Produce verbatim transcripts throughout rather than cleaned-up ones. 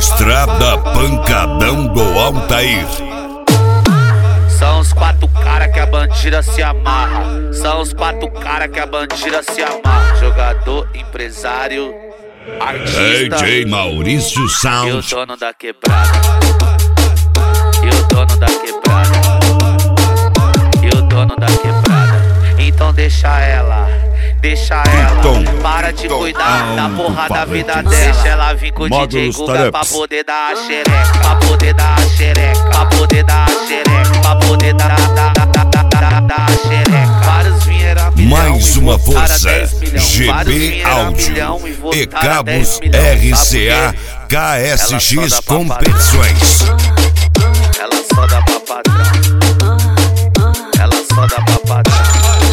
Estrada Pancadão do Altair. São os quatro cara que a bandida se amarra. São os quatro cara que a bandida se amarra. Jogador, empresário, artista, D J Maurício Sound e o dono da quebrada. E o dono da quebrada. E o dono da quebrada. Então deixa ela, deixa ela. Tom, Para de tom, cuidar tom, da porra tom, da vida tom, dela. Deixa ela vir com o D J Guga pra poder dar a xereca. Pra poder dar a xereca. Pra poder dar a xereca. Pra poder dar, dar, dar, dar, dar, dar a xereca. Vários vieram a milhão. Mais uma força. G Vários B vieram a Áudio milhão e e votaram a Cabos dez milhões. R Sabe C A por quê? K S X Ela só dá pra Competições. Ela só dá pra patrão. Ela só dá pra patrão.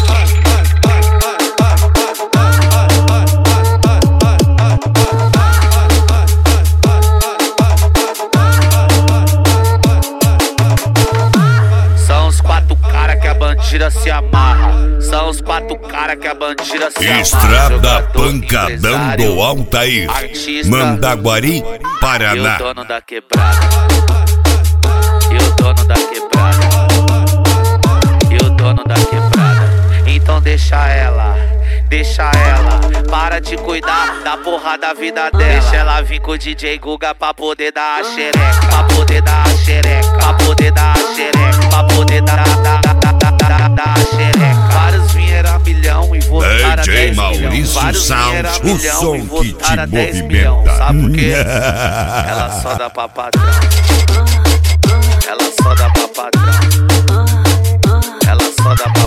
São os quatro cara que a bandida se amarra. São os quatro cara que a bandida se amarra. Estrada Jogador, Pancadão empresário, do Altair, artista, Mandaguari, e o Paraná. dono da quebrada. E o dono da quebrada. E o dono da quebrada. Então deixa ela, deixa ela. Para de cuidar da porra da vida dela. Deixa ela vir com o D J Guga pra poder dar a xereca. Pra poder dar a xereca. Pra poder dar a xereca. Pra poder dar, dar, dar, dar, dar, dar a xereca. Vários vieram a milhão e votaram a D J dez Maurício milhões. Vários Sound, vieram a o milhão som e que te votaram a dez milhões. movimenta. Sabe por quê? Ela só dá pra patrão. Ela só dá pra patrão. Ela só dá pra